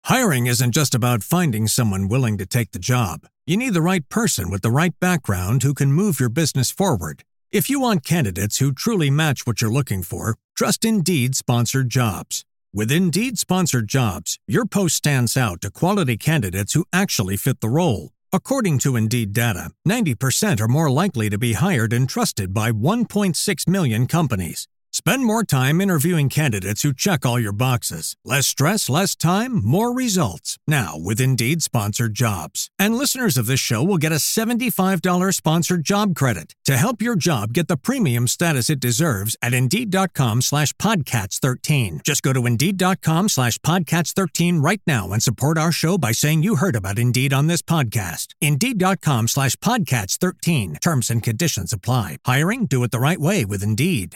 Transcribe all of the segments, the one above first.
Hiring isn't just about finding someone willing to take the job. You need the right person with the right background who can move your business forward. If you want candidates who truly match what you're looking for, trust Indeed Sponsored Jobs. With Indeed Sponsored Jobs, your post stands out to quality candidates who actually fit the role. According to Indeed data, 90% are more likely to be hired and trusted by 1.6 million companies. Spend more time interviewing candidates who check all your boxes. Less stress, less time, more results. Now with Indeed Sponsored Jobs. And listeners of this show will get a $75 sponsored job credit to help your job get the premium status it deserves at Indeed.com/Podcats13. Just go to Indeed.com/Podcats13 right now and support our show by saying you heard about Indeed on this podcast. Indeed.com/Podcats13. Terms and conditions apply. Hiring? Do it the right way with Indeed.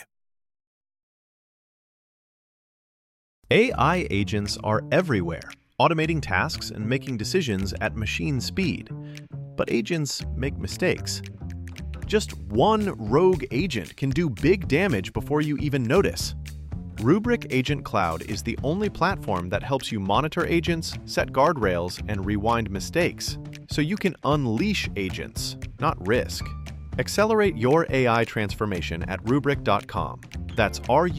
AI agents are everywhere, automating tasks and making decisions at machine speed. But agents make mistakes. Just one rogue agent can do big damage before you even notice. Rubrik Agent Cloud is the only platform that helps you monitor agents, set guardrails, and rewind mistakes, so you can unleash agents, not risk. Accelerate your AI transformation at Rubrik.com. That's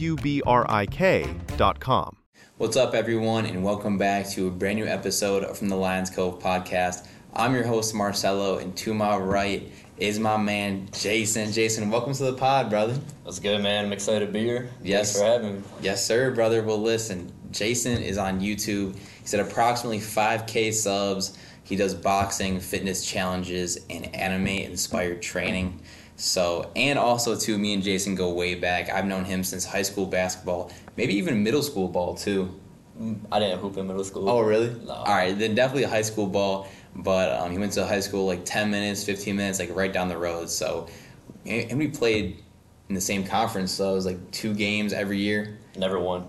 RUBRIK.com. What's up, everyone, and welcome back to a brand new episode from the Lions Cove podcast. I'm your host, Marcelo, and to my right is my man, Jason. Jason, welcome to the pod, brother. What's good, man? I'm excited to be here. Yes. Thanks for having me. Yes, sir, brother. Well, listen, Jason is on YouTube. He's at approximately 5K subs. He does boxing, fitness challenges, and anime-inspired training. So, and also, too, me and Jason go way back. I've known him since high school basketball, maybe even middle school ball, too. I didn't hoop in middle school. Oh, really? No. All right, then definitely high school ball, but he went to high school like 10 minutes, 15 minutes, like right down the road. So, and we played in the same conference, so it was like 2 games every year. Never won.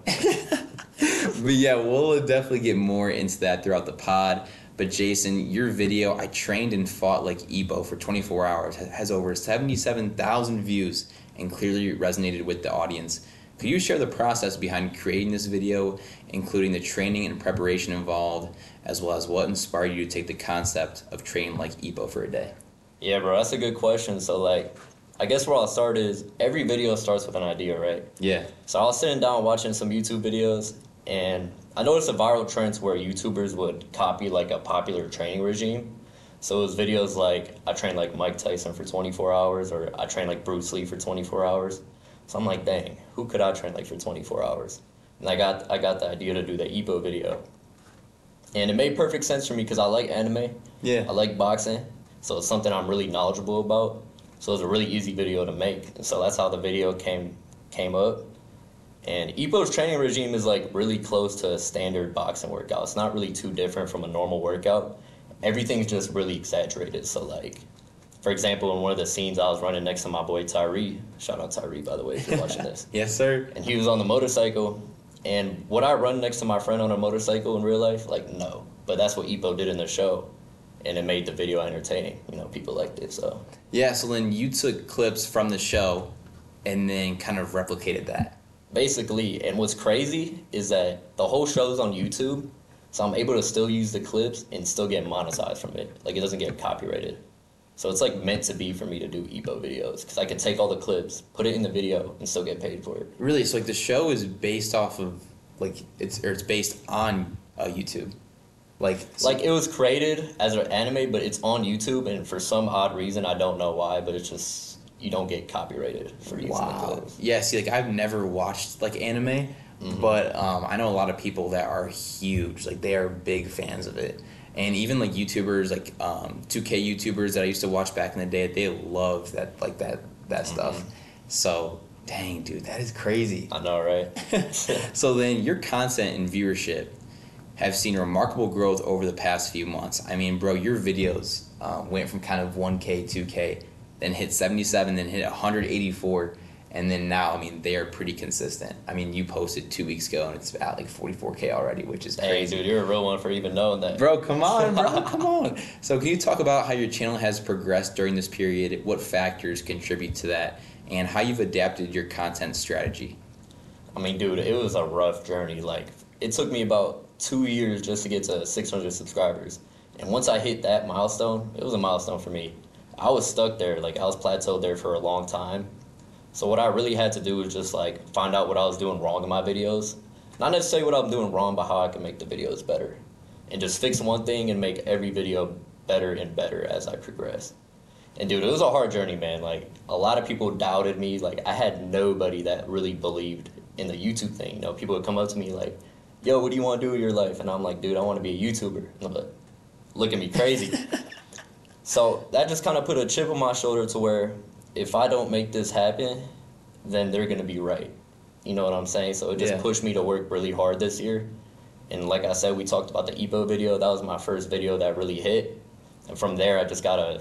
But yeah, we'll definitely get more into that throughout the pod. But Jason, your video, I trained and fought like Ebo for 24 hours, has over 77,000 views and clearly resonated with the audience. Could you share the process behind creating this video, including the training and preparation involved, as well as what inspired you to take the concept of training like Ebo for a day? Yeah, bro, that's a good question. So, I guess where I'll start is every video starts with an idea, right? Yeah. So I was sitting down watching some YouTube videos, and I noticed a viral trend where YouTubers would copy like a popular training regime. So it was videos like, I trained like Mike Tyson for 24 hours, or I trained like Bruce Lee for 24 hours. So I'm like, dang, who could I train like for 24 hours? And I got the idea to do the Ebo video. And it made perfect sense for me because I like anime. Yeah. I like boxing. So it's something I'm really knowledgeable about. So it was a really easy video to make. And so that's how the video came up. And Ebo's training regime is like really close to a standard boxing workout. It's not really too different from a normal workout. Everything's just really exaggerated. So like, for example, in one of the scenes, I was running next to my boy Tyree. Shout out Tyree, by the way, if you're watching this. Yes, sir. And he was on the motorcycle. And would I run next to my friend on a motorcycle in real life? Like, no. But that's what Ebo did in the show. And it made the video entertaining. You know, people liked it, so. Yeah, so then you took clips from the show and then kind of replicated that. Basically, and what's crazy is that the whole show's on YouTube, so I'm able to still use the clips and still get monetized from it. Like, it doesn't get copyrighted. So it's like meant to be for me to do Ebo videos, because I can take all the clips, put it in the video, and still get paid for it. Really? So like the show is based off of like it's based on YouTube. Like it was created as an anime, but it's on YouTube, and for some odd reason, I don't know why, but it's just you don't get copyrighted for using the clips. Yeah, see, like I've never watched like anime, but I know a lot of people that are huge, like they are big fans of it. And even like YouTubers, like 2K YouTubers that I used to watch back in the day, they love that like that stuff. So, dang, dude, that is crazy. I know, right? So then your content and viewership have seen remarkable growth over the past few months. I mean, bro, your videos went from kind of 1K, 2K, then hit 77, then hit 184. And then now, I mean, they are pretty consistent. I mean, you posted 2 weeks ago, and it's at like 44K already, which is crazy. Hey, dude, you're a real one for even knowing that. Bro, come on, bro, come on. So can you talk about how your channel has progressed during this period, what factors contribute to that, and how you've adapted your content strategy? I mean, dude, it was a rough journey. Like, it took me about 2 years just to get to 600 subscribers. And once I hit that milestone, it was a milestone for me. I was stuck there, like I was plateaued there for a long time. So what I really had to do was just like find out what I was doing wrong in my videos. Not necessarily what I'm doing wrong, but how I can make the videos better. And just fix one thing and make every video better and better as I progress. And dude, it was a hard journey, man. Like, a lot of people doubted me. Like, I had nobody that really believed in the YouTube thing. You know, people would come up to me like, yo, what do you want to do with your life? And I'm like, dude, I want to be a YouTuber. And I'm like, look at me crazy. So that just kind of put a chip on my shoulder to where if I don't make this happen, then they're going to be right. You know what I'm saying? So it just pushed me to work really hard this year. And like I said, we talked about the EPO video. That was my first video that really hit. And from there, I just got to,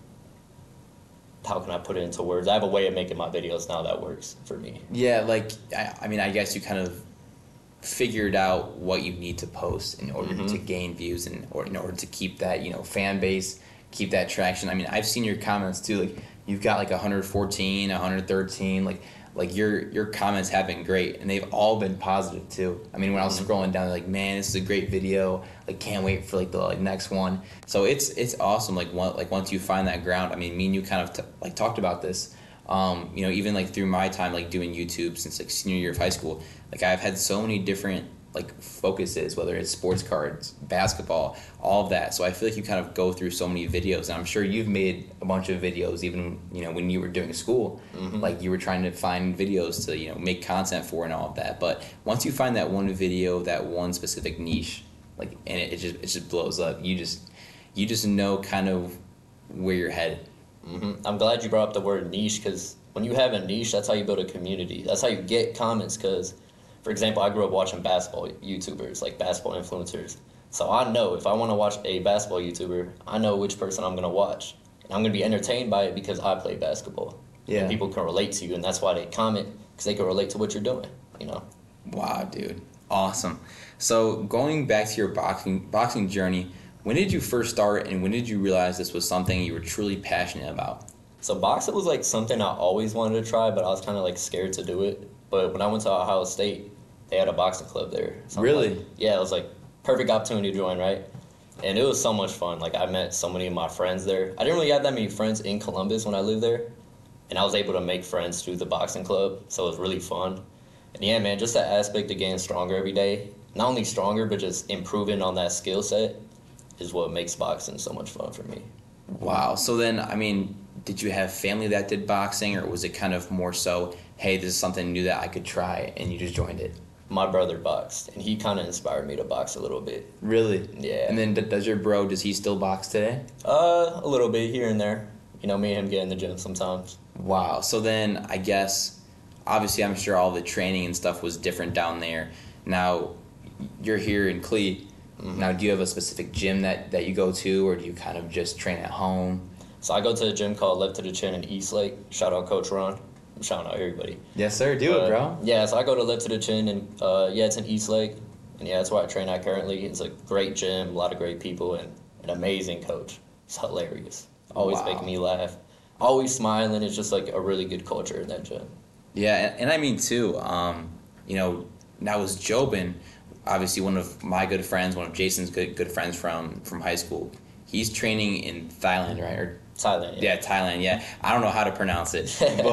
how can I put it into words? I have a way of making my videos now that works for me. Yeah, like, I mean, I guess you kind of figured out what you need to post in order to gain views and or in order to keep that, you know, fan base, keep that traction. I mean, I've seen your comments too. Like, you've got like 114, 113, like your comments have been great, and they've all been positive too. I mean, when I was scrolling down, like, man, this is a great video. Like, can't wait for like the next one. So it's awesome. Like once you find that ground. I mean, me and you kind of talked about this. You know, even like through my time like doing YouTube since like senior year of high school, like I've had so many different like focuses, whether it's sports cards, basketball, all of that. So I feel like you kind of go through so many videos, and I'm sure you've made a bunch of videos even, you know, when you were doing school, like you were trying to find videos to, you know, make content for and all of that. But once you find that one video, that one specific niche, like, and it just blows up. You just know kind of where you're headed. I'm glad you brought up the word niche, because when you have a niche, that's how you build a community. That's how you get comments, because, for example, I grew up watching basketball YouTubers, like basketball influencers. So I know if I want to watch a basketball YouTuber, I know which person I'm going to watch. And I'm going to be entertained by it because I play basketball. Yeah. And people can relate to you, and that's why they comment, because they can relate to what you're doing, you know? Wow, dude. Awesome. So going back to your boxing journey, when did you first start, and when did you realize this was something you were truly passionate about? So boxing was like something I always wanted to try, but I was kind of like scared to do it. But when I went to Ohio State, they had a boxing club there. So really? Like, yeah, it was like perfect opportunity to join, right? And it was so much fun. Like, I met so many of my friends there. I didn't really have that many friends in Columbus when I lived there, and I was able to make friends through the boxing club, so it was really fun. And yeah, man, just that aspect of getting stronger every day, not only stronger, but just improving on that skill set is what makes boxing so much fun for me. Wow. So then, I mean, did you have family that did boxing, or was it kind of more so, hey, this is something new that I could try, and you just joined it? My brother boxed, and he kind of inspired me to box a little bit. Really? Yeah. And then does your bro, does he still box today? A little bit here and there. You know, me and him get in the gym sometimes. Wow. So then, I guess, obviously, I'm sure all the training and stuff was different down there. Now, you're here in Clee. Now, do you have a specific gym that you go to, or do you kind of just train at home? So I go to a gym called Left to the Chin in Eastlake. Shout out Coach Ron. I'm shouting out everybody. Yes, sir. Do it, bro. Yeah, so I go to Left to the Chin, and yeah, it's in Eastlake. And yeah, that's where I train at currently. It's a great gym, a lot of great people, and an amazing coach. It's hilarious. Always making me laugh. Always smiling. It's just like a really good culture in that gym. Yeah, and I mean, too, you know, now was Jobin, obviously one of my good friends, one of Jason's good friends from high school. He's training in Thailand, right? Or Thailand, yeah. Yeah, Thailand, yeah. I don't know how to pronounce it,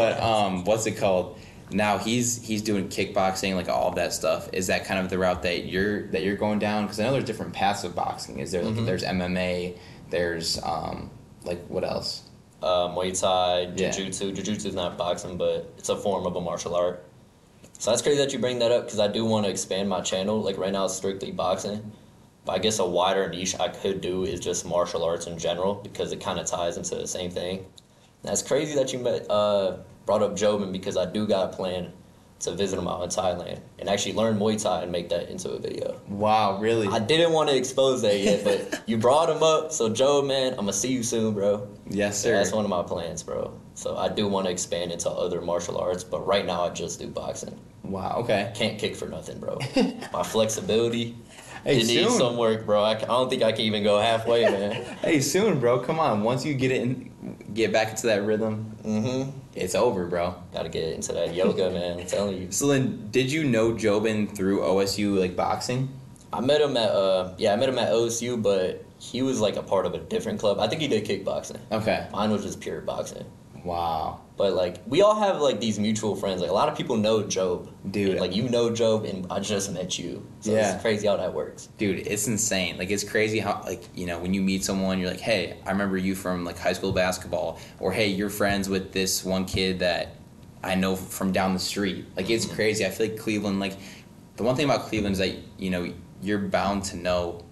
but what's it called? Now he's doing kickboxing, like all of that stuff. Is that kind of the route that you're going down? Because I know there's different paths of boxing. Is there like there's MMA, there's like what else? Muay Thai, Jiu-Jitsu. Yeah. Jiu-Jitsu is not boxing, but it's a form of a martial art. So that's crazy that you bring that up, because I do want to expand my channel. Like right now it's strictly boxing. But I guess a wider niche I could do is just martial arts in general, because it kind of ties into the same thing. And that's crazy that you brought up Jobin, because I do got a plan to visit him out in Thailand and actually learn Muay Thai and make that into a video. Wow, really? I didn't want to expose that yet, but you brought him up. So Job, man, I'm going to see you soon, bro. Yes, sir. Yeah, that's one of my plans, bro. So I do want to expand into other martial arts, but right now I just do boxing. Wow, okay. Can't kick for nothing, bro. My flexibility... Hey, it needs some work, bro. I don't think I can even go halfway, man. Hey, soon, bro. Come on. Once you get back into that rhythm, it's over, bro. Got to get into that yoga, man. I'm telling you. So then, did you know Jobin through OSU, like, boxing? I met him at OSU, but he was like a part of a different club. I think he did kickboxing. Okay. Mine was just pure boxing. Wow. But like we all have like these mutual friends. Like a lot of people know Job. Dude. Like you know Job, and I just met you. So Yeah. it's crazy how that works. Dude, it's insane. Like, it's crazy how, like, you know, when you meet someone, you're like, hey, I remember you from, like, high school basketball. Or, hey, you're friends with this one kid that I know from down the street. Like, it's crazy. I feel like Cleveland, like, the one thing about Cleveland is that, you know, you're bound to know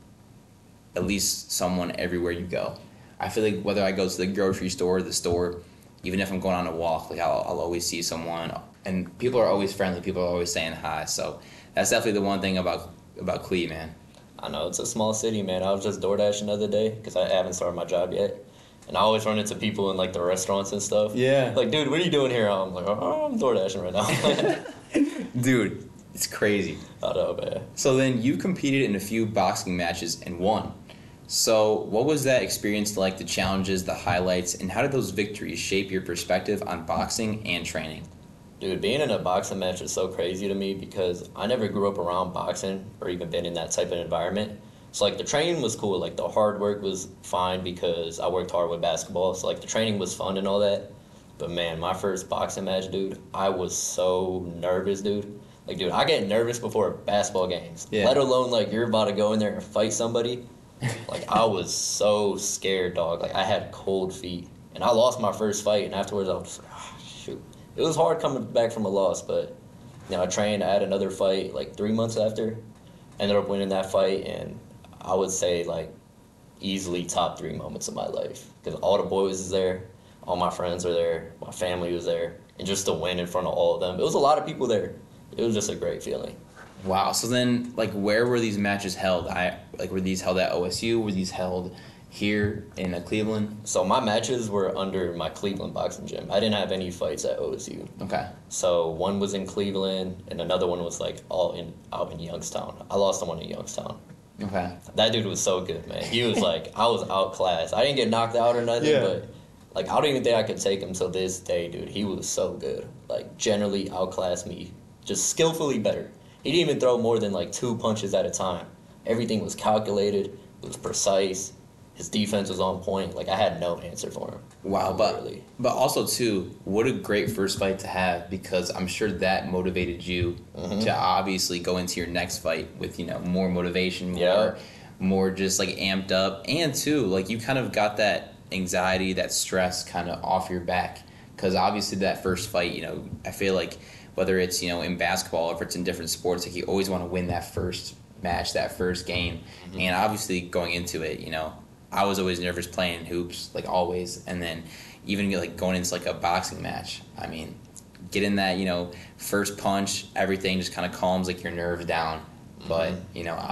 at least someone everywhere you go. I feel like whether I go to the grocery store or the store, even if I'm going on a walk, like, I'll always see someone. And people are always friendly. People are always saying hi. So that's definitely the one thing about Cleveland. I know, it's a small city, man. I was just DoorDashing the other day because I haven't started my job yet. And I always run into people in, like, the restaurants and stuff. Yeah. Like, dude, what are you doing here? I'm like, oh, I'm DoorDashing right now. Dude, it's crazy. I know, man. So then you competed in a few boxing matches and won. So what was that experience like, the challenges, the highlights, and how did those victories shape your perspective on boxing and training? Dude, being in a boxing match is so crazy to me because I never grew up around boxing or even been in that type of environment. So, like, the training was cool. Like, the hard work was fine because I worked hard with basketball. So, like, the training was fun and all that. But, man, my first boxing match, dude, I was so nervous, dude. Like, dude, I get nervous before basketball games. Yeah. Let alone, like, you're about to go in there and fight somebody. Like, I was so scared, dog. Like, I had cold feet. And I lost my first fight. And afterwards, I was just like, oh, shoot. It was hard coming back from a loss, but, you know, I trained, I had another fight, like, 3 months after. Ended up winning that fight, and I would say, like, easily top 3 moments of my life. Because all the boys was there, all my friends were there, my family was there, and just to win in front of all of them. It was a lot of people there. It was just a great feeling. Wow. So then, like, where were these matches held? Were these held at OSU? Were these held here in Cleveland? So my matches were under my Cleveland boxing gym. I didn't have any fights at OSU. Okay. So one was in Cleveland, and another one was, like, out in Youngstown. I lost the one in Youngstown. Okay. That dude was so good, man. He was like, I was outclassed. I didn't get knocked out or nothing, Yeah. but, like, I don't even think I could take him till this day, dude. He was so good. Like, generally outclassed me. Just skillfully better. He didn't even throw more than, like, 2 punches at a time. Everything was calculated. It was precise. His defense was on point. Like, I had no answer for him. Wow. Literally. But also, too, what a great first fight to have, because I'm sure that motivated you to obviously go into your next fight with, you know, more motivation, more just, like, amped up. And, too, like, you kind of got that anxiety, that stress kind of off your back. Because obviously that first fight, you know, I feel like whether it's, you know, in basketball or if it's in different sports, like, you always want to win that first match, that first game. And obviously going into it, you know, I was always nervous playing hoops, like, always. And then even, like, going into, like, a boxing match, I mean, getting that, you know, first punch, everything just kind of calms, like, your nerves down. But, you know,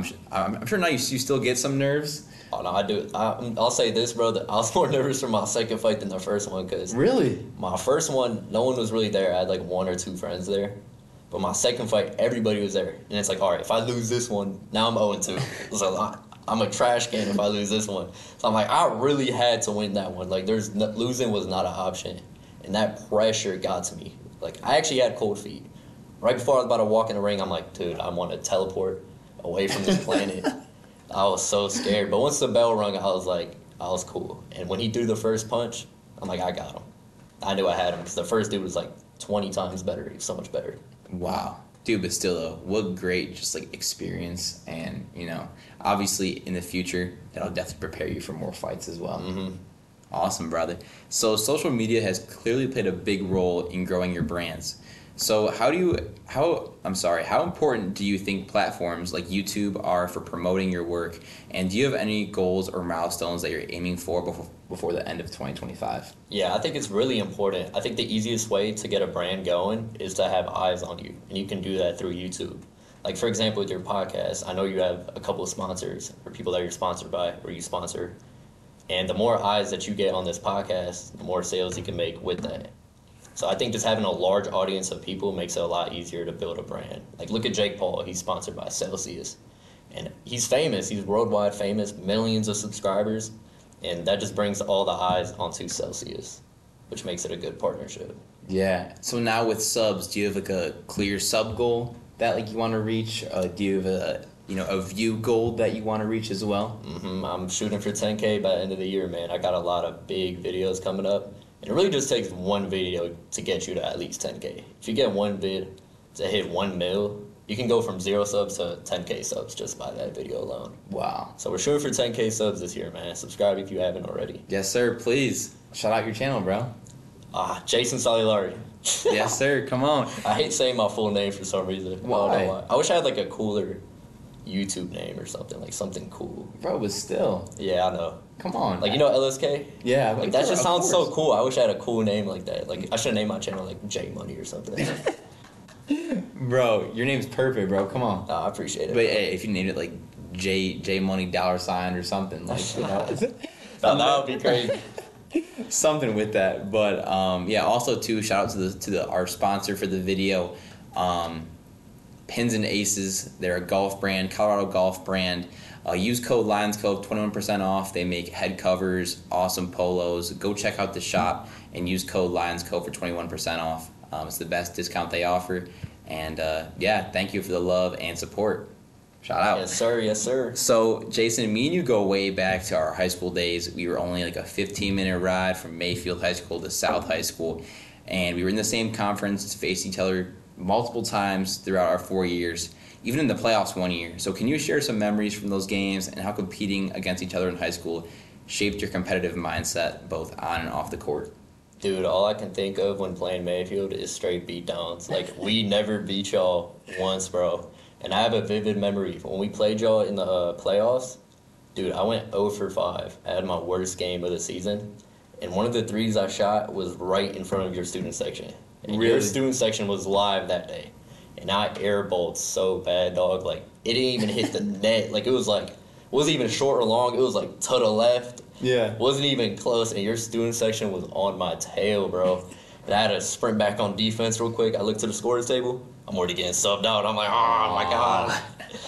I'm sure now you still get some nerves. Oh, no, I do. I'll say this, bro. That I was more nervous for my second fight than the first one because Really? my first one, no one was really there. I had, like, 1 or 2 friends there. But my second fight, everybody was there. And it's like, all right, if I lose this one, now I'm 0-2. So I'm a trash can if I lose this one. So I'm like, I really had to win that one. Like, losing was not an option. And that pressure got to me. Like, I actually had cold feet. Right before I was about to walk in the ring, I'm like, dude, I want to teleport away from this planet. I was so scared. But once the bell rung, I was cool. And when he threw the first punch, I'm like, I got him. I knew I had him because the first dude was like 20 times better. He was so much better. Wow. Dude, but still, though, what great just, like, experience. And, you know, obviously in the future, that'll definitely prepare you for more fights as well. Awesome, brother. So social media has clearly played a big role in growing your brands. So how important do you think platforms like YouTube are for promoting your work? And do you have any goals or milestones that you're aiming for before the end of 2025? Yeah, I think it's really important. I think the easiest way to get a brand going is to have eyes on you. And you can do that through YouTube. Like, for example, with your podcast, I know you have a couple of sponsors or people that you're sponsored by or you sponsor. And the more eyes that you get on this podcast, the more sales you can make with that. So I think just having a large audience of people makes it a lot easier to build a brand. Like, look at Jake Paul. He's sponsored by Celsius. And he's famous. He's worldwide famous, millions of subscribers. And that just brings all the eyes onto Celsius, which makes it a good partnership. Yeah. So now with subs, do you have, like, a clear sub goal that, like, you want to reach? Do you have a view goal that you want to reach as well? I'm shooting for 10K by the end of the year, man. I got a lot of big videos coming up. And it really just takes one video to get you to at least 10K. If you get one vid to hit 1 mil, you can go from 0 subs to 10K subs just by that video alone. Wow. So we're shooting for 10K subs this year, man. Subscribe if you haven't already. Yes, sir. Please. Shout out your channel, bro. Jason Salilari. Yes, sir. Come on. I hate saying my full name for some reason. Why? I don't know why. I wish I had like a cooler YouTube name or something, like something cool. Bro, but still. Yeah, I know. Come on. Like, you know LSK? Yeah. Like, that just sounds so cool. I wish I had a cool name like that. Like, I should name my channel, like, J Money or something. Bro, your name's perfect, bro. Come on. I appreciate it. But hey, if you named it, like, J Money $sign or something, like, that would be crazy. Something with that. But, yeah, also, too, shout out to our sponsor for the video, Pins and Aces. They're a golf brand, Colorado golf brand. Use code LionsCove, 21% off. They make head covers, awesome polos. Go check out the shop and use code LionsCove for 21% off. It's the best discount they offer. And, yeah, thank you for the love and support. Shout out. Yes, sir. Yes, sir. So, Jason, me and you go way back to our high school days. We were only like a 15-minute ride from Mayfield High School to South High School. And we were in the same conference, faced each other multiple times throughout our 4 years, even in the playoffs 1 year. So can you share some memories from those games and how competing against each other in high school shaped your competitive mindset both on and off the court? Dude, all I can think of when playing Mayfield is straight beatdowns. Like, we never beat y'all once, bro. And I have a vivid memory. When we played y'all in the playoffs, dude, I went 0 for 5. I had my worst game of the season. And one of the threes I shot was right in front of your student section. And Really? your student section was live that day. And I airballed so bad, dog. Like, it didn't even hit the net. Like, it wasn't even short or long. It was, like, to the left. Yeah. Wasn't even close. And your student section was on my tail, bro. And I had to sprint back on defense real quick. I looked to the scores table. I'm already getting subbed out. I'm like, oh, my God.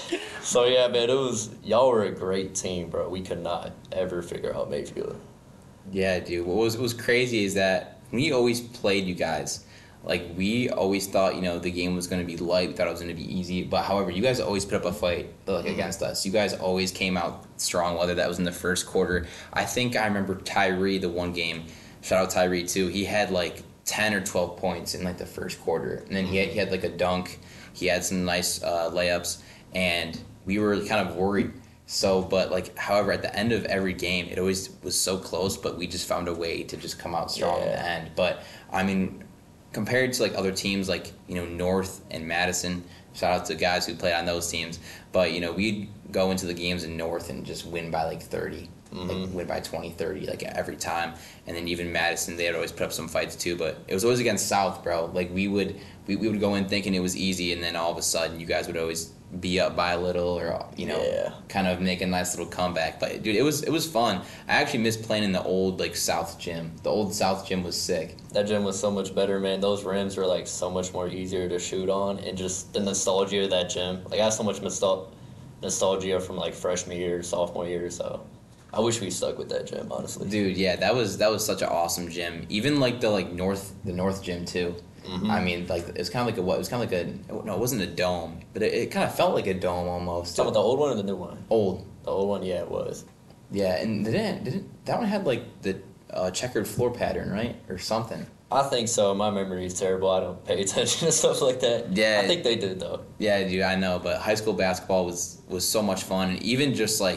So, yeah, man, y'all were a great team, bro. We could not ever figure out Mayfield. Yeah, dude. What was crazy is that we always played you guys. Like, we always thought, the game was going to be light. We thought it was going to be easy. But, however, you guys always put up a fight, like, against us. You guys always came out strong, whether that was in the first quarter. I think I remember Tyree, the one game. Shout out Tyree, too. He had, like, 10 or 12 points in, like, the first quarter. And then he had like, a dunk. He had some nice layups. And we were kind of worried. So, but, like, however, at the end of every game, it always was so close. But we just found a way to just come out strong in the end. But, I mean, compared to, like, other teams like, North and Madison, shout out to guys who played on those teams. But, we'd go into the games in North and just win by, like, 30. Like, win by 20, 30, like, every time. And then even Madison, they'd always put up some fights, too. But it was always against South, bro. Like, we would go in thinking it was easy, and then all of a sudden you guys would always be up by a little or, kind of make a nice little comeback. But, dude, it was fun. I actually miss playing in the old, like, South gym. The old South gym was sick. That gym was so much better, man. Those rims were, like, so much more easier to shoot on. And just the nostalgia of that gym. Like, I have so much nostalgia from, like, freshman year, sophomore year, so I wish we stuck with that gym, honestly. Dude, yeah, that was such an awesome gym. Even, like, the North gym, too. I mean, like, it was kind of like no, it wasn't a dome, but it kind of felt like a dome almost. Talking about the old one or the new one? Old. The old one, yeah, it was. Yeah, and that one had, like, the checkered floor pattern, right? Or something. I think so. My memory is terrible. I don't pay attention to stuff like that. Yeah. I think they did, though. Yeah, dude, I know, but high school basketball was so much fun, and even just, like,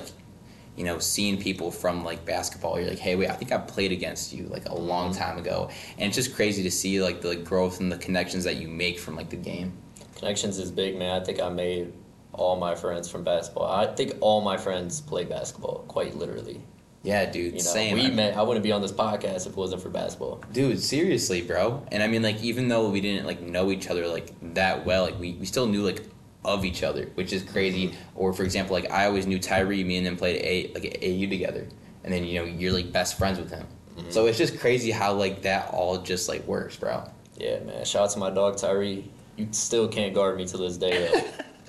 seeing people from, like, basketball, you're like, hey, wait, I think I played against you, like, a long time ago. And it's just crazy to see, like, the growth and the connections that you make from, like, the game. Connections is big, man. I think I made all my friends from basketball. I think all my friends play basketball, quite literally. Yeah, dude, same. I wouldn't be on this podcast if it wasn't for basketball. Dude, seriously, bro. And, I mean, like, even though we didn't, like, know each other, like, that well, like, we still knew, like, of each other, which is crazy. Or, for example, like, I always knew Tyree. Me and him played AU together, and then you're like best friends with him. So it's just crazy how, like, that all just, like, works, bro. Yeah, man. Shout out to my dog Tyree. You still can't guard me to this day,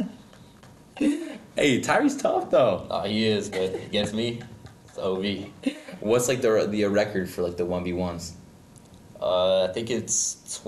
though. Hey, Tyree's tough though. He is, but against me, it's OV. What's, like, the record for, like, the 1v1s? I think it's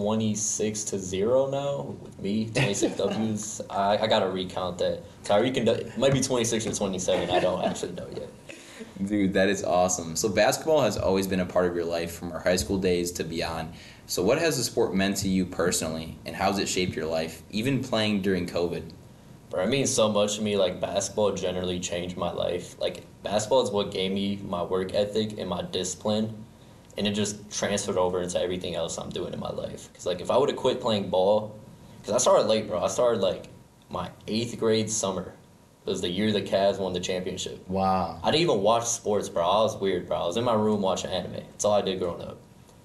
26-0 now with me. 26 W's. I gotta recount that. Tyreek it might be 26 or 27. I don't actually know yet. Dude, that is awesome. So basketball has always been a part of your life from our high school days to beyond. So what has the sport meant to you personally, and how has it shaped your life, even playing during COVID? Bro, it means so much to me. Like, basketball generally changed my life. Like, basketball is what gave me my work ethic and my discipline, and it just transferred over into everything else I'm doing in my life. Because, like, if I would have quit playing ball, because I started late, bro. I started, like, my 8th grade summer. It was the year the Cavs won the championship. Wow. I didn't even watch sports, bro. I was weird, bro. I was in my room watching anime. That's all I did growing up.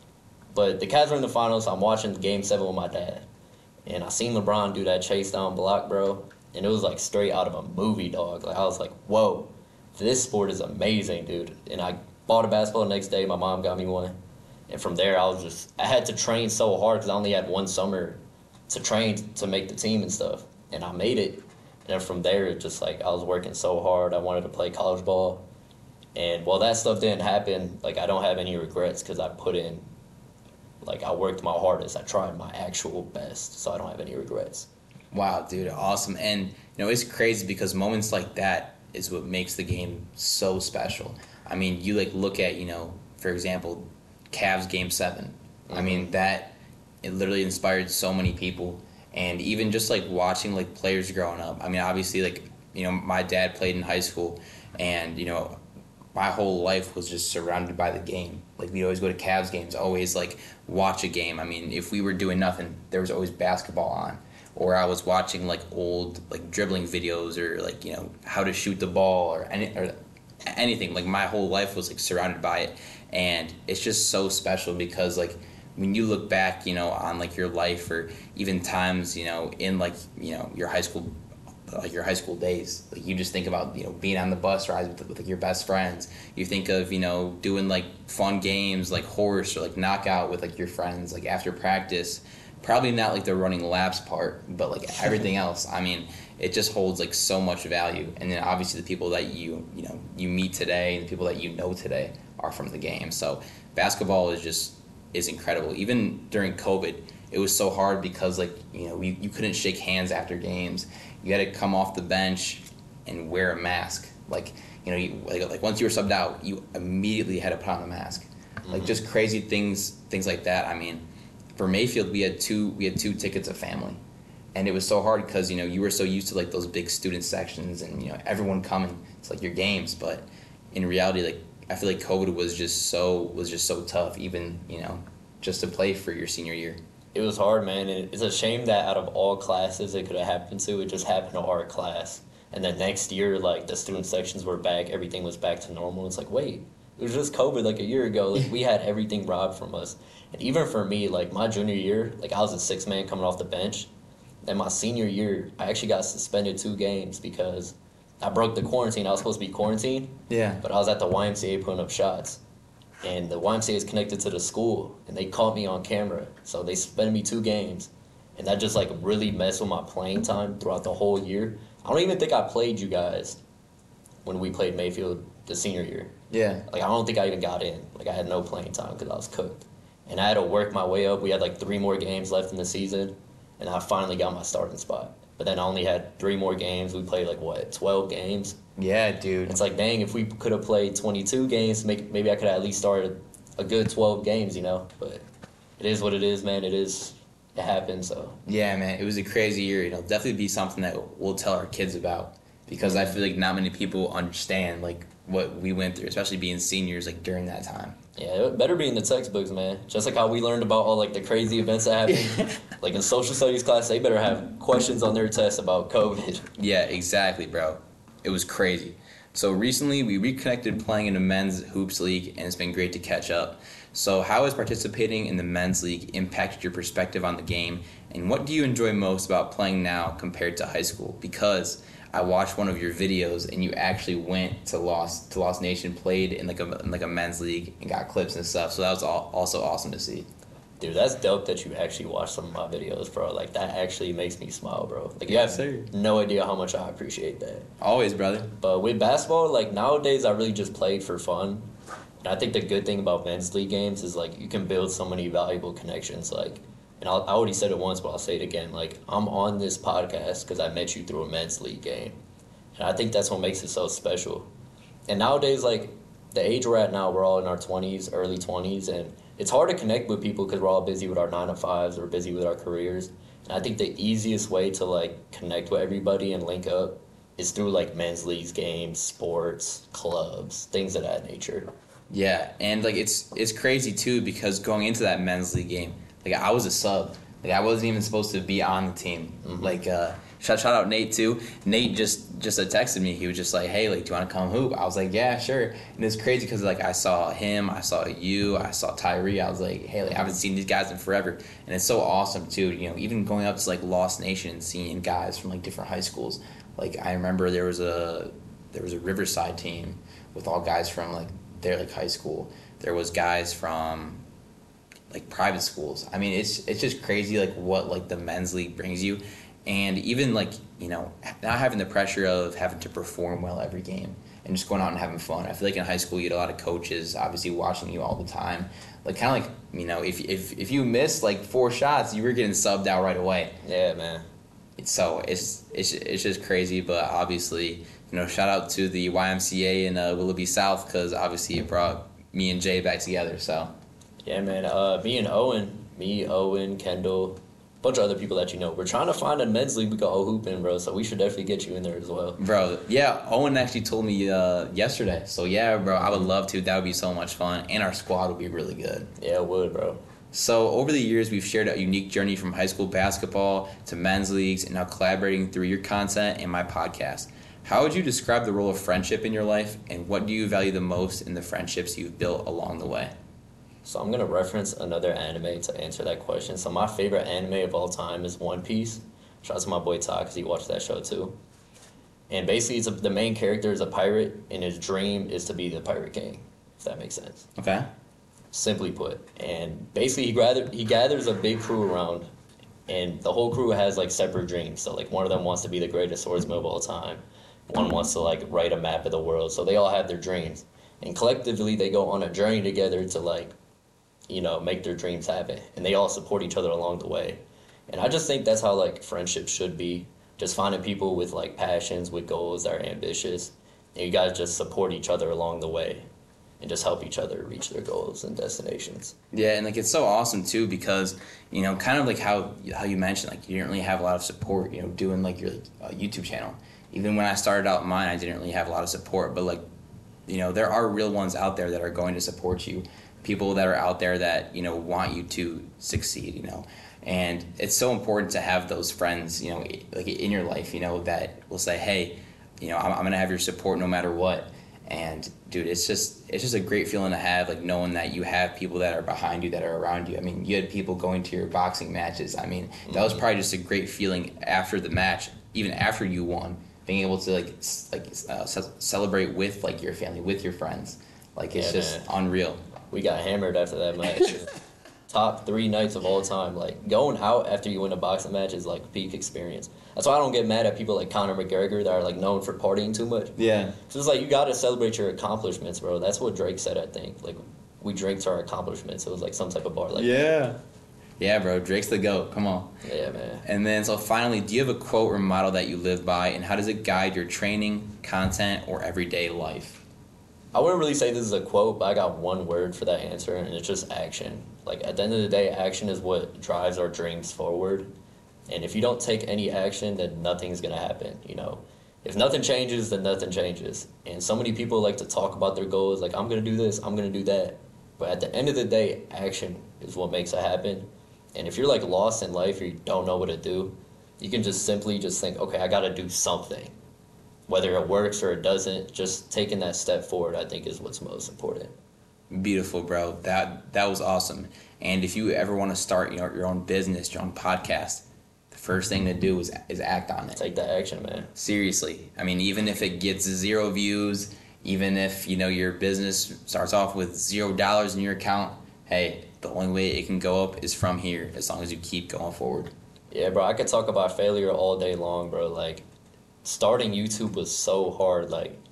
But the Cavs were in the finals. I'm watching Game 7 with my dad. And I seen LeBron do that chase down block, bro. And it was, like, straight out of a movie, dog. Like, I was like, whoa, this sport is amazing, dude. And I bought a basketball the next day. My mom got me one. And from there, I had to train so hard because I only had one summer to train to make the team and stuff. And I made it. And then from there, it just, like, I was working so hard. I wanted to play college ball. And while that stuff didn't happen, like, I don't have any regrets because I put in, like, I worked my hardest. I tried my actual best, so I don't have any regrets. Wow, dude, awesome. And, it's crazy because moments like that is what makes the game so special. I mean, you, like, look at, for example, Cavs Game 7. Mm-hmm. I mean, it literally inspired so many people. And even just, like, watching, like, players growing up. I mean, obviously, like, my dad played in high school, and, my whole life was just surrounded by the game. Like, we'd always go to Cavs games, always, like, watch a game. I mean, if we were doing nothing, there was always basketball on. Or I was watching, like, old, like, dribbling videos or, like, how to shoot the ball or anything. Like, my whole life was, like, surrounded by it. And it's just so special because, like, when you look back, on, like, your life or even times, in, like, your high school days, like, you just think about, being on the bus rides with like, your best friends. You think of, doing, like, fun games like horse or, like, knockout with, like, your friends, like, after practice. Probably not, like, the running laps part, but, like, everything else. I mean, it just holds, like, so much value. And then obviously the people that you meet today and the people that you know today are from the game. So basketball is incredible. Even during COVID, it was so hard because, like, you couldn't shake hands after games. You had to come off the bench and wear a mask. Like, like once you were subbed out, you immediately had to put on a mask. Mm-hmm. Like, just crazy things like that. I mean, for Mayfield, we had two tickets of family, and it was so hard because you were so used to, like, those big student sections and everyone coming. It's like your games, but in reality, like, I feel like COVID was just so tough, even just to play for your senior year. It was hard, man, and it's a shame that out of all classes it could have happened to, it just happened to our class. And then next year, like, the student sections were back, everything was back to normal. It's like, wait, it was just COVID like a year ago. Like, we had everything robbed from us. And even for me, like, my junior year, like, I was a sixth man coming off the bench. And my senior year, I actually got suspended 2 games because I broke the quarantine. I was supposed to be quarantined. Yeah. But I was at the YMCA putting up shots. And the YMCA is connected to the school, and they caught me on camera. So they suspended me 2 games. And that just, like, really messed with my playing time throughout the whole year. I don't even think I played you guys when we played Mayfield the senior year. Yeah. Like, I don't think I even got in. Like, I had no playing time because I was cooked. And I had to work my way up. We had, like, 3 more games left in the season, and I finally got my starting spot. But then I only had 3 more games. We played, like, 12 games? Yeah, dude. It's like, dang, if we could have played 22 games, maybe I could have at least started a good 12 games, But it is what it is, man. It happened, so. Yeah, man, it was a crazy year. It'll definitely be something that we'll tell our kids about because I feel like not many people understand, like, what we went through, especially being seniors, like, during that time. Yeah, it better be in the textbooks, man. Just like how we learned about all, like, the crazy events that happened. Like, in social studies class, they better have questions on their test about COVID. Yeah, exactly, bro. It was crazy. So recently, we reconnected playing in the men's hoops league, and it's been great to catch up. So how has participating in the men's league impacted your perspective on the game, and what do you enjoy most about playing now compared to high school? Because I watched one of your videos, and you actually went to Lost Nation, played in like a men's league, and got clips and stuff. So that was also awesome to see. Dude, that's dope that you actually watch some of my videos, bro. Like, that actually makes me smile, bro. Like, you have no idea how much I appreciate that. Always, brother. But with basketball, like, nowadays I really just played for fun. And I think the good thing about men's league games is, like, you can build so many valuable connections. Like, and I already said it once, but I'll say it again. Like, I'm on this podcast because I met you through a men's league game. And I think that's what makes it so special. And nowadays, like, the age we're at now, we're all in our 20s, early 20s, and it's hard to connect with people because we're all busy with our 9-to-5s, we're busy with our careers. And I think the easiest way to, like, connect with everybody and link up is through, like, men's leagues, games, sports, clubs, things of that nature. Yeah, and, like, it's crazy, too, because going into that men's league game, like, I was a sub. Like, I wasn't even supposed to be on the team. Mm-hmm. Like, shout out Nate, too. Nate just texted me. He was just like, hey, like, do you want to come hoop? I was like, yeah, sure. And it's crazy because, like, I saw him, I saw you, I saw Tyree. I was like, hey, like, I haven't seen these guys in forever. And it's so awesome, too. You know, even going up to, like, Lost Nation and seeing guys from, like, different high schools. Like, I remember there was a Riverside team with all guys from, like, their, like, high school. There was guys from, like, private schools. I mean, it's just crazy, like, what, like, the men's league brings you. And even, like, you know, not having the pressure of having to perform well every game and just going out and having fun. I feel like in high school you had a lot of coaches obviously watching you all the time. Like, kind of like, you know, if you missed, like, 4 shots, you were getting subbed out right away. Yeah, man. So it's just crazy, but obviously, you know, shout out to the YMCA in Willoughby South because obviously it brought me and Jay back together, so. Yeah, man. Owen, Kendall, bunch of other people that you know. We're trying to find a men's league we can all hoop in, bro, so we should definitely get you in there as well. Bro, yeah, Owen actually told me yesterday. So, yeah, bro, I would love to. That would be so much fun, and our squad would be really good. Yeah, it would, bro. So, over the years, we've shared a unique journey from high school basketball to men's leagues and now collaborating through your content and my podcast. How would you describe the role of friendship in your life, and what do you value the most in the friendships you've built along the way? So I'm going to reference another anime to answer that question. So my favorite anime of all time is One Piece. Shout out to my boy Todd because he watched that show too. And basically the main character is a pirate and his dream is to be the Pirate King, if that makes sense. Okay. Simply put. And basically he gathers a big crew around and the whole crew has like separate dreams. So like one of them wants to be the greatest swordsman of all time. One wants to like write a map of the world. So they all have their dreams. And collectively they go on a journey together to like, you know, make their dreams happen. And they all support each other along the way. And I just think that's how, like, friendship should be. Just finding people with, like, passions, with goals that are ambitious. And you guys just support each other along the way and just help each other reach their goals and destinations. Yeah, and, like, it's so awesome, too, because, you know, kind of like how you mentioned, like, you didn't really have a lot of support, you know, doing, like, your YouTube channel. Even when I started out mine, I didn't really have a lot of support. But, like, you know, there are real ones out there that are going to support you. People that are out there that, you know, want you to succeed, you know. And it's so important to have those friends, you know, like in your life, you know, that will say, hey, you know, I'm going to have your support no matter what. And, dude, it's just a great feeling to have, like, knowing that you have people that are behind you, that are around you. I mean, you had people going to your boxing matches. I mean, that was probably just a great feeling after the match, even after you won, being able to, celebrate with, like, your family, with your friends. Like, it's just unreal. We got hammered after that match. Top 3 nights of all time. Like, going out after you win a boxing match is, like, peak experience. That's why I don't get mad at people like Conor McGregor that are, like, known for partying too much. Yeah. So it's like, you got to celebrate your accomplishments, bro. That's what Drake said, I think. Like, we drink to our accomplishments. It was, like, some type of bar. Like yeah. Yeah, bro. Drake's the GOAT. Come on. Yeah, man. And then, so finally, do you have a quote or motto that you live by, and how does it guide your training, content, or everyday life? I wouldn't really say this is a quote, but I got one word for that answer, and it's just action. Like, at the end of the day, action is what drives our dreams forward. And if you don't take any action, then nothing's going to happen, you know. If nothing changes, then nothing changes. And so many people like to talk about their goals, like, I'm going to do this, I'm going to do that. But at the end of the day, action is what makes it happen. And if you're, like, lost in life or you don't know what to do, you can just simply just think, okay, I got to do something. Whether it works or it doesn't, just taking that step forward, I think, is what's most important. Beautiful, bro. That was awesome. And if you ever want to start, you know, your own business, your own podcast, the first thing to do is act on it. Take that action, man. Seriously. I mean, even if it gets 0 views, even if, you know, your business starts off with $0 in your account, hey, the only way it can go up is from here, as long as you keep going forward. Yeah, bro, I could talk about failure all day long, bro. Like, starting YouTube was so hard, like,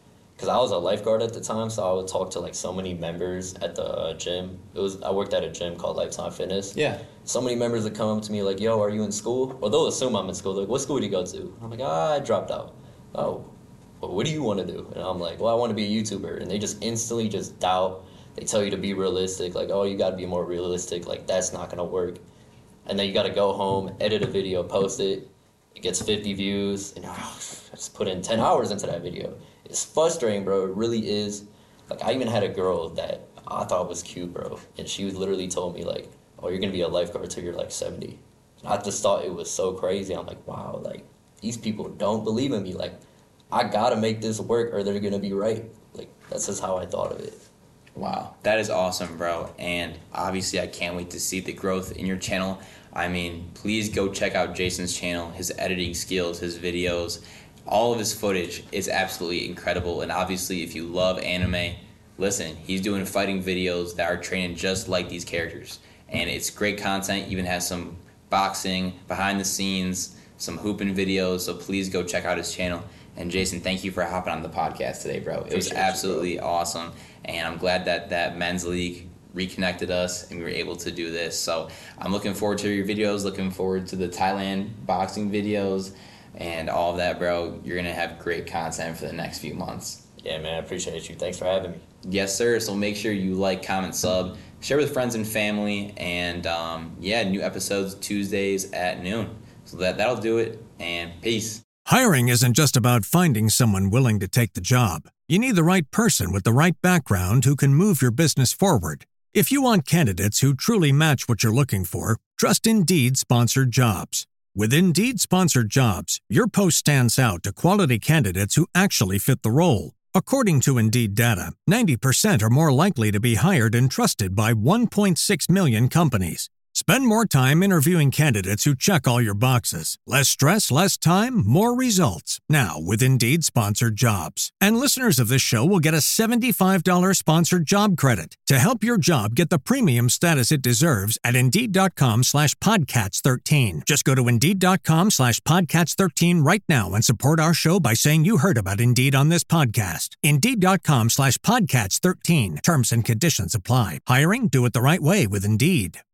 because I was a lifeguard at the time, so I would talk to like so many members at the gym. I worked at a gym called Lifetime Fitness. Yeah. So many members would come up to me like, "Yo, are you in school?" Or they'll assume I'm in school. They're like, "What school do you go to?" I'm like, "I dropped out." "Oh, well, what do you want to do?" And I'm like, "Well, I want to be a YouTuber." And they just instantly just doubt. They tell you to be realistic, like, "Oh, you got to be more realistic. Like, that's not gonna work." And then you got to go home, edit a video, post it. It gets 50 views, and I just put in 10 hours into that video. It's frustrating, bro. It really is. Like, I even had a girl that I thought was cute, bro. And she literally told me, like, "Oh, you're going to be a lifeguard till you're, like, 70. And I just thought it was so crazy. I'm like, wow, like, these people don't believe in me. Like, I got to make this work or they're going to be right. Like, that's just how I thought of it. Wow, that is awesome, bro. And obviously, I can't wait to see the growth in your channel. I mean, please go check out Jason's channel, his editing skills, his videos, all of his footage is absolutely incredible. And obviously, if you love anime, listen, he's doing fighting videos that are training just like these characters. And it's great content, even has some boxing, behind the scenes, some hooping videos. So please go check out his channel. And Jason, thank you for hopping on the podcast today, bro. It was absolutely awesome. And I'm glad that men's league reconnected us and we were able to do this. So I'm looking forward to your videos, looking forward to the Thailand boxing videos and all of that, bro. You're going to have great content for the next few months. Yeah, man, I appreciate you. Thanks for having me. Yes, sir. So make sure you like, comment, sub, share with friends and family. And new episodes Tuesdays at noon. So that'll do it. And peace. Hiring isn't just about finding someone willing to take the job. You need the right person with the right background who can move your business forward. If you want candidates who truly match what you're looking for, trust Indeed Sponsored Jobs. With Indeed Sponsored Jobs, your post stands out to quality candidates who actually fit the role. According to Indeed data, 90% are more likely to be hired and trusted by 1.6 million companies. Spend more time interviewing candidates who check all your boxes. Less stress, less time, more results. Now with Indeed Sponsored Jobs. And listeners of this show will get a $75 sponsored job credit to help your job get the premium status it deserves at Indeed.com/Podcats13. Just go to Indeed.com/Podcats13 right now and support our show by saying you heard about Indeed on this podcast. Indeed.com/Podcats13. Terms and conditions apply. Hiring? Do it the right way with Indeed.